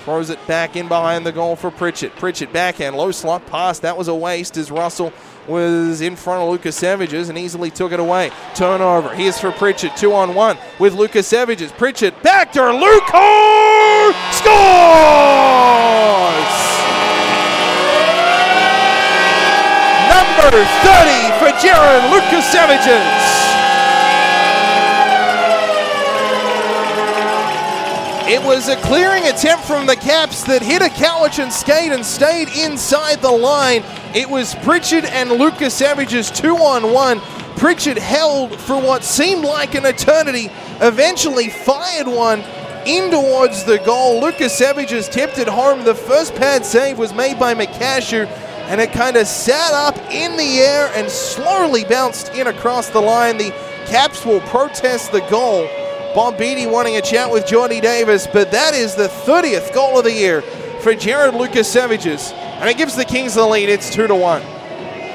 Throws it back in behind the goal for Pritchett. Pritchett backhand, low slot pass. That was a waste as Russell was in front of Lucas Savages and easily took it away. Turnover. Here's for Pritchett, 2-on-1 with Lucas Savages. Pritchett back to Lucar! Scores! Number 30 for Jared Lucas Savages. It was a clearing attempt from the Caps that hit a Cowichan skate and stayed inside the line. It was Pritchett and Lucas Savages 2-on-1. Pritchett held for what seemed like an eternity, eventually fired one in towards the goal. Lucas Savages tipped it home. The first pad save was made by McCashew, and it kind of sat up in the air and slowly bounced in across the line. The Caps will protest the goal. Bob Beattie wanting a chat with Jordy Davis, but that is the 30th goal of the year for Jared Lucas Savages, and it gives the Kings the lead. It's 2-1.